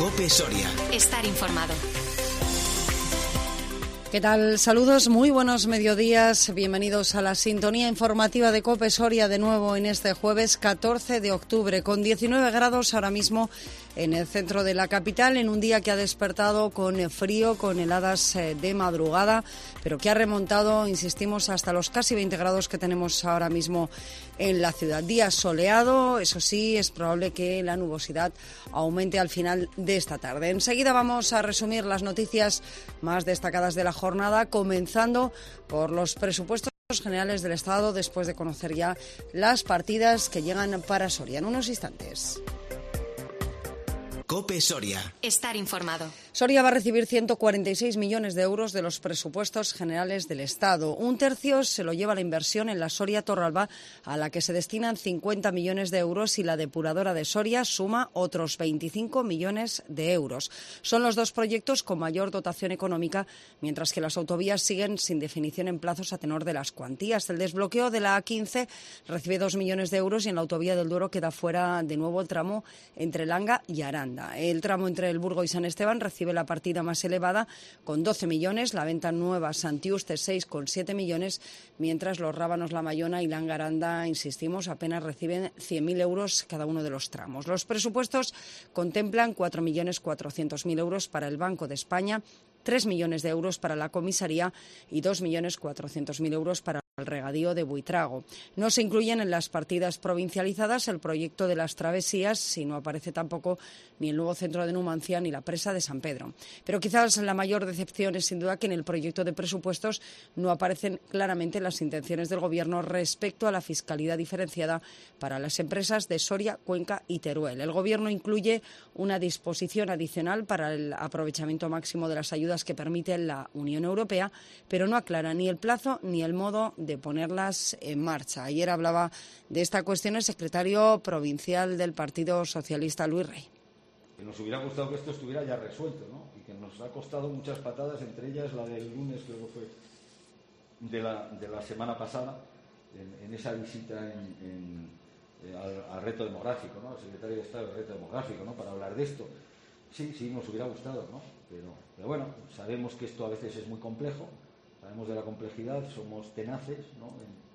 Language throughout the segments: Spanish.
COPE Soria. Estar informado. ¿Qué tal? Saludos, muy buenos mediodías. Bienvenidos a la sintonía informativa de COPE Soria de nuevo en este jueves 14 de octubre, con 19 grados ahora mismo en el centro de la capital, en un día que ha despertado con frío, con heladas de madrugada, pero que ha remontado, insistimos, hasta los casi 20 grados que tenemos ahora mismo en la ciudad. Día soleado, eso sí, es probable que la nubosidad aumente al final de esta tarde. Enseguida vamos a resumir las noticias más destacadas de la jornada, comenzando por los presupuestos generales del Estado, después de conocer ya las partidas que llegan para Soria. En unos instantes. COPE Soria. Estar informado. Soria va a recibir 146 millones de euros de los presupuestos generales del Estado. Un tercio se lo lleva la inversión en la Soria Torralba, a la que se destinan 50 millones de euros, y la depuradora de Soria suma otros 25 millones de euros. Son los dos proyectos con mayor dotación económica, mientras que las autovías siguen sin definición en plazos a tenor de las cuantías. El desbloqueo de la A15 recibe 2 millones de euros y en la autovía del Duero queda fuera de nuevo el tramo entre Langa y Aranda. El tramo entre El Burgo y San Esteban recibe la partida más elevada, con 12 millones, la venta nueva Santiuste 6,7 millones, mientras los Rábanos, La Mayona y Langa Aranda, insistimos, apenas reciben 100.000 euros cada uno de los tramos. Los presupuestos contemplan 4.400.000 euros para el Banco de España, 3 millones de euros para la comisaría y 2.400.000 euros para el regadío de Buitrago. No se incluyen en las partidas provincializadas el proyecto de las travesías, y no aparece tampoco ni el nuevo centro de Numancia ni la presa de San Pedro. Pero quizás la mayor decepción es sin duda que en el proyecto de presupuestos no aparecen claramente las intenciones del Gobierno respecto a la fiscalidad diferenciada para las empresas de Soria, Cuenca y Teruel. El Gobierno incluye una disposición adicional para el aprovechamiento máximo de las ayudas que permite la Unión Europea, pero no aclara ni el plazo ni el modo de ponerlas en marcha. Ayer hablaba de esta cuestión el secretario provincial del Partido Socialista, Luis Rey. Nos hubiera gustado que esto estuviera ya resuelto, ¿no? Y que nos ha costado muchas patadas, entre ellas la del lunes, creo que fue, de la semana pasada, en esa visita al reto demográfico, ¿no? Al secretario de Estado del reto demográfico, ¿no? Para hablar de esto. Sí, nos hubiera gustado, ¿no? Pero bueno, sabemos que esto a veces es muy complejo, sabemos de la complejidad, somos tenaces, ¿no?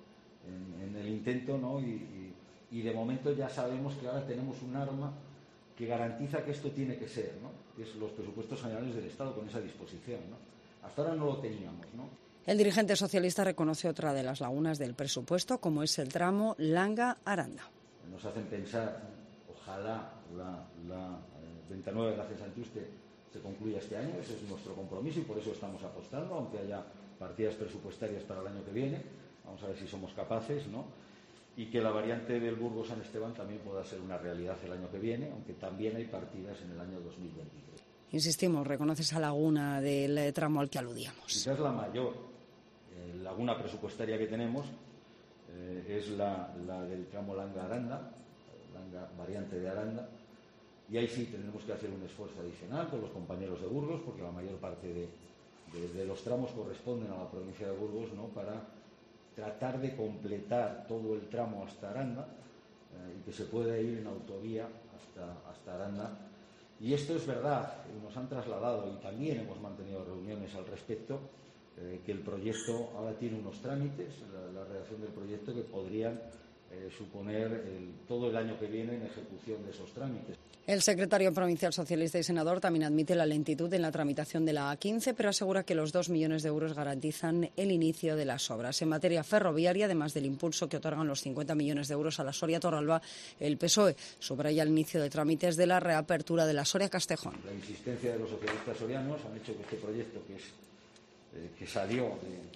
en el intento, ¿no? Y de momento ya sabemos que ahora tenemos un arma que garantiza que esto tiene que ser, ¿no? Que es los presupuestos generales del Estado con esa disposición, ¿no? Hasta ahora no lo teníamos, ¿no? El dirigente socialista reconoce otra de las lagunas del presupuesto, como es el tramo Langa-Aranda. Nos hacen pensar, ojalá la venta nueva de la Santiuste se concluya este año, ese es nuestro compromiso y por eso estamos apostando, aunque haya partidas presupuestarias para el año que viene. Vamos a ver si somos capaces, ¿no? Y que la variante del Burgos-San Esteban también pueda ser una realidad el año que viene, aunque también hay partidas en el año 2023. Insistimos, reconoce esa laguna del tramo al que aludíamos. Quizás la mayor laguna presupuestaria que tenemos es la del tramo Langa-Aranda, Langa variante de Aranda, y ahí sí tendremos que hacer un esfuerzo adicional con los compañeros de Burgos, porque la mayor parte de los tramos corresponden a la provincia de Burgos, ¿no? Para tratar de completar todo el tramo hasta Aranda y que se pueda ir en autovía hasta Aranda. Y esto es verdad, nos han trasladado y también hemos mantenido reuniones al respecto, que el proyecto ahora tiene unos trámites, la redacción del proyecto, que podrían suponer todo el año que viene en ejecución de esos trámites. El secretario provincial socialista y senador también admite la lentitud en la tramitación de la A15, pero asegura que los 2 millones de euros garantizan el inicio de las obras. En materia ferroviaria, además del impulso que otorgan los 50 millones de euros a la Soria Torralba, el PSOE subraya el inicio de trámites de la reapertura de la Soria Castejón. La insistencia de los socialistas sorianos han hecho que este proyecto, que salió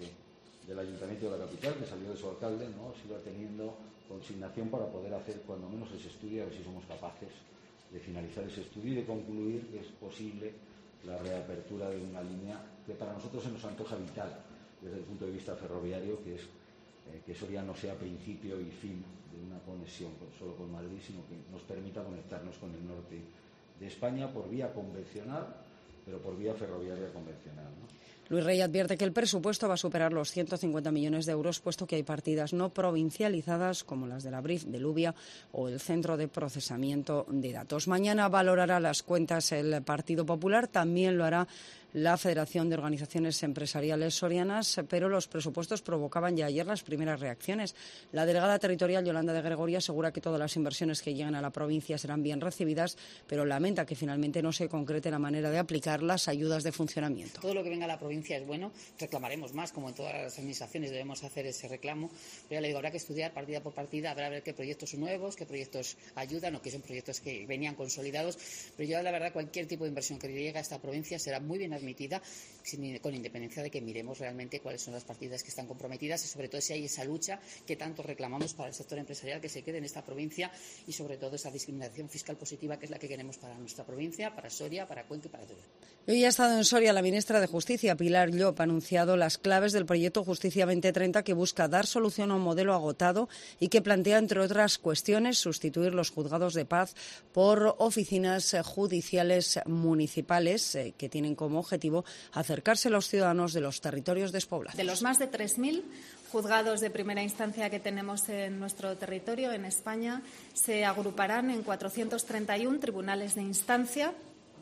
del Ayuntamiento de la capital, que salió de su alcalde, ¿no? Siga teniendo consignación para poder hacer cuando menos ese estudio, a ver si somos capaces de finalizar ese estudio y de concluir que es posible la reapertura de una línea que para nosotros se nos antoja vital desde el punto de vista ferroviario, que es que Soria no sea principio y fin de una conexión solo con Madrid, sino que nos permita conectarnos con el norte de España por vía convencional, pero por vía ferroviaria convencional, ¿no? Luis Rey advierte que el presupuesto va a superar los 150 millones de euros, puesto que hay partidas no provincializadas como las de la BRIF de Lubia o el Centro de Procesamiento de Datos. Mañana valorará las cuentas el Partido Popular, también lo hará la Federación de Organizaciones Empresariales Sorianas, pero los presupuestos provocaban ya ayer las primeras reacciones. La delegada territorial Yolanda de Gregorio asegura que todas las inversiones que lleguen a la provincia serán bien recibidas, pero lamenta que finalmente no se concrete la manera de aplicar las ayudas de funcionamiento. Todo lo que venga a la provincia es bueno, reclamaremos más, como en todas las administraciones debemos hacer ese reclamo, pero ya le digo, habrá que estudiar partida por partida, habrá que ver qué proyectos son nuevos, qué proyectos ayudan o qué son proyectos que venían consolidados, pero yo la verdad cualquier tipo de inversión que llegue a esta provincia será muy bien admitida, con independencia de que miremos realmente cuáles son las partidas que están comprometidas y sobre todo si hay esa lucha que tanto reclamamos para el sector empresarial que se quede en esta provincia y sobre todo esa discriminación fiscal positiva que es la que queremos para nuestra provincia, para Soria, para Cuenca y para Teruel. Hoy ha estado en Soria la ministra de Justicia, Pilar Llop, ha anunciado las claves del proyecto Justicia 2030 que busca dar solución a un modelo agotado y que plantea, entre otras cuestiones, sustituir los juzgados de paz por oficinas judiciales municipales que tienen como objetivo acercarse a los ciudadanos de los territorios despoblados. De los más de 3.000 juzgados de primera instancia que tenemos en nuestro territorio, en España, se agruparán en 431 tribunales de instancia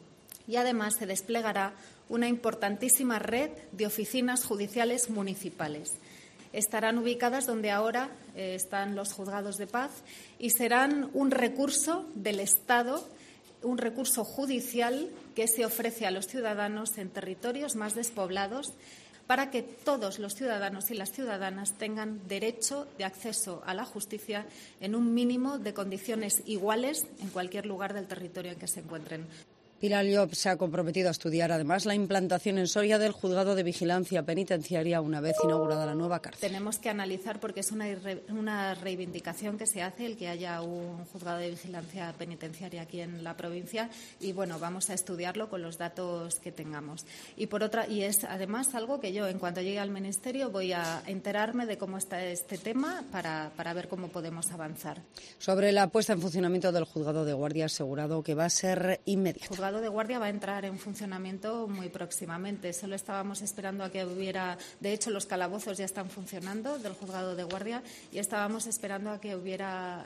y además se desplegará una importantísima red de oficinas judiciales municipales. Estarán ubicadas donde ahora están los juzgados de paz y serán un recurso del Estado, un recurso judicial que se ofrece a los ciudadanos en territorios más despoblados para que todos los ciudadanos y las ciudadanas tengan derecho de acceso a la justicia en un mínimo de condiciones iguales en cualquier lugar del territorio en que se encuentren. Pilar Llop se ha comprometido a estudiar además la implantación en Soria del Juzgado de Vigilancia Penitenciaria una vez inaugurada la nueva cárcel. Tenemos que analizar, porque es una reivindicación que se hace el que haya un Juzgado de Vigilancia Penitenciaria aquí en la provincia y bueno, vamos a estudiarlo con los datos que tengamos. Y es además algo que yo en cuanto llegue al Ministerio voy a enterarme de cómo está este tema para ver cómo podemos avanzar. Sobre la puesta en funcionamiento del Juzgado de Guardia ha asegurado que va a ser inmediato. El juzgado de guardia va a entrar en funcionamiento muy próximamente. Solo estábamos esperando a que hubiera, de hecho los calabozos ya están funcionando del juzgado de guardia y estábamos esperando a que hubiera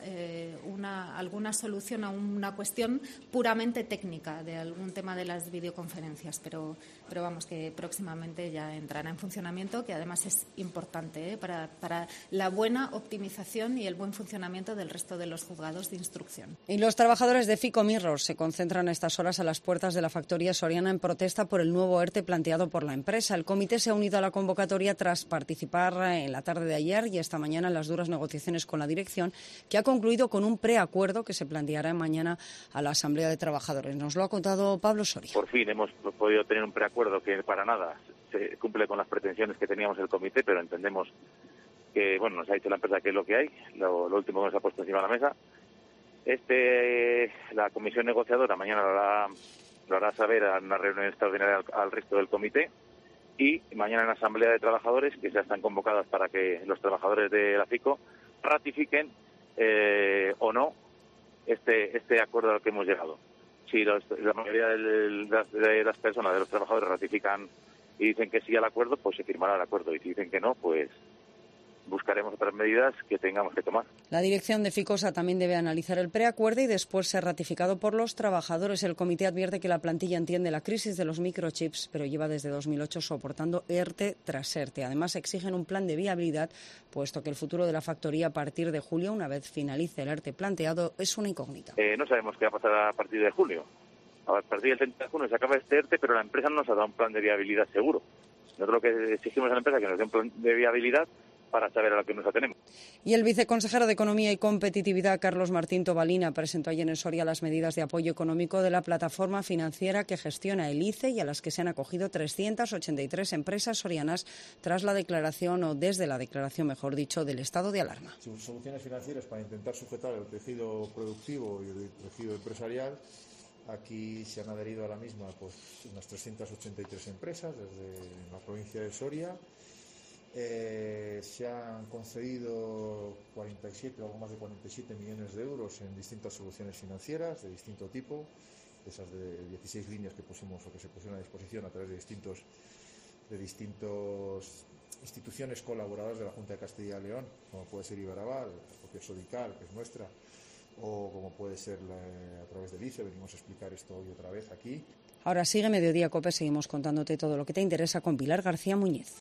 alguna solución a una cuestión puramente técnica de algún tema de las videoconferencias, pero vamos que próximamente ya entrará en funcionamiento, que además es importante para la buena optimización y el buen funcionamiento del resto de los juzgados de instrucción. Y los trabajadores de Fico Mirrors se concentran a estas horas a las puertas de la factoría soriana en protesta por el nuevo ERTE planteado por la empresa. El comité se ha unido a la convocatoria tras participar en la tarde de ayer y esta mañana en las duras negociaciones con la dirección, que ha concluido con un preacuerdo que se planteará mañana a la Asamblea de Trabajadores. Nos lo ha contado Pablo Soria. Por fin hemos podido tener un preacuerdo que para nada se cumple con las pretensiones que teníamos el comité, pero entendemos que, bueno, nos ha dicho la empresa que es lo que hay, lo último que nos ha puesto encima de la mesa. La comisión negociadora mañana lo hará saber en una reunión extraordinaria al resto del comité y mañana en la Asamblea de Trabajadores, que ya están convocadas para que los trabajadores de la FICO ratifiquen o no este acuerdo al que hemos llegado. Si la mayoría de las personas, de los trabajadores, ratifican y dicen que sí al acuerdo, pues se firmará el acuerdo. Y si dicen que no, pues buscaremos otras medidas que tengamos que tomar. La dirección de Ficosa también debe analizar el preacuerdo y después ser ratificado por los trabajadores. El comité advierte que la plantilla entiende la crisis de los microchips, pero lleva desde 2008 soportando ERTE tras ERTE. Además, exigen un plan de viabilidad, puesto que el futuro de la factoría a partir de julio, una vez finalice el ERTE planteado, es una incógnita. No sabemos qué va a pasar a partir de julio. A partir del 30 de junio se acaba este ERTE, pero la empresa no nos ha dado un plan de viabilidad seguro. Nosotros lo que exigimos a la empresa es que nos dé un plan de viabilidad para saber a lo que nos atenemos. Y el viceconsejero de Economía y Competitividad, Carlos Martín Tobalina, presentó ayer en Soria las medidas de apoyo económico de la plataforma financiera que gestiona el ICE y a las que se han acogido 383 empresas sorianas tras la declaración, o desde la declaración, mejor dicho, del estado de alarma. Soluciones financieras para intentar sujetar el tejido productivo y el tejido empresarial. Aquí se han adherido a la misma unas 383 empresas desde la provincia de Soria. Se han concedido algo más de 47 millones de euros en distintas soluciones financieras de distinto tipo, esas de 16 líneas que pusimos o que se pusieron a disposición a través de distintos de distintas instituciones colaboradoras de la Junta de Castilla y León, como puede ser Iberaval, la propia Sodical, que es nuestra, o como puede ser a través del ICE. Venimos a explicar esto hoy otra vez aquí. Ahora sigue Mediodía COPE, seguimos contándote todo lo que te interesa con Pilar García Muñiz.